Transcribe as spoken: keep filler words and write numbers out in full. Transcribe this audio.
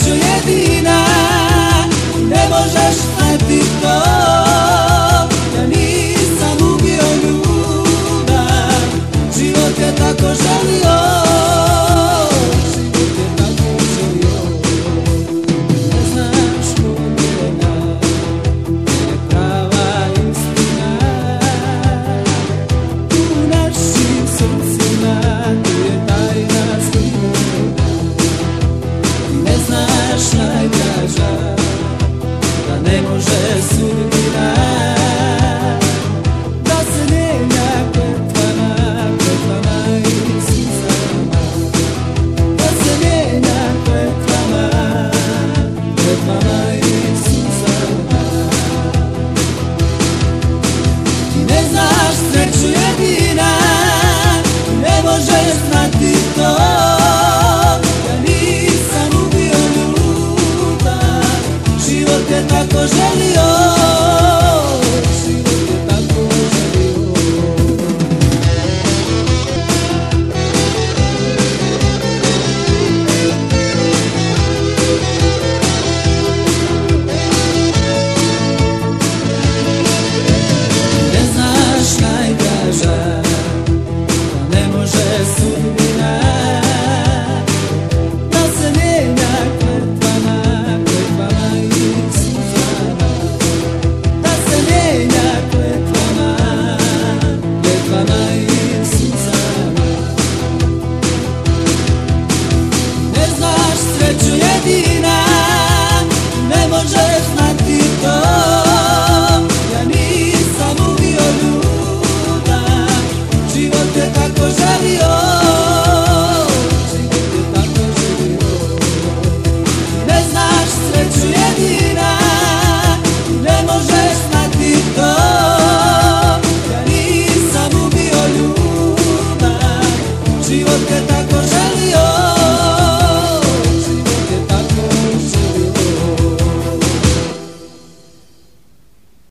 sreću jedina, ne možeš znati to. Ja nisam ubio ljubav, život je tako želio, život je tako želio. Ne znaš kodena, je prava istina, u našim srcima tu je tajna slobodna. Ne znaš najdraža, da ne može sudbina da se mijenja kletvama, kletvama i suzama, da se mijenja kletvama, kletvama i suzama. Ti ne znaš sreću jedina, ne možeš znati to. Ja nisam ubio ljubav, život je tako želio, život je tako želio. Ne znaš najdraža, da ne može sudbina da se mijenja kletvama, kletvama i suzama, da se mijenja kletvama, kletvama i suzama. Ne znaš sreću jedina, ne možeš znati to. Ja nisam ubio ljubav, život je tako želio, život je tako želio. Ne znaš sreću jedina, ne možeš znati to. Ja nisam ubio ljubav, život je tako